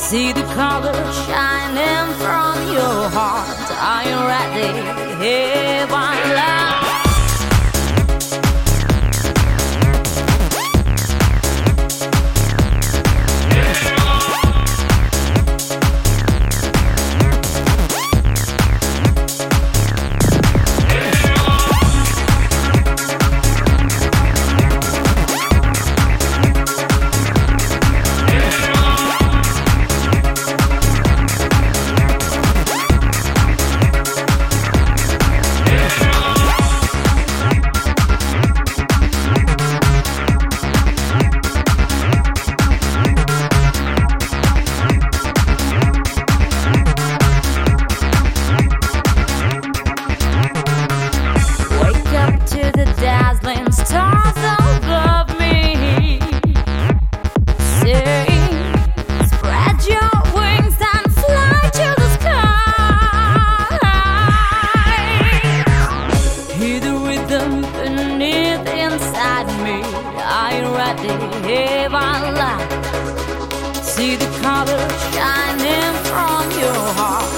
See the color shining from your heart. Are you ready? Hey, one love. Dazzling stars above me, sing, spread your wings and fly to the sky. Hear the rhythm beneath inside me. Are you ready? Hey, my life. See the color shining from your heart.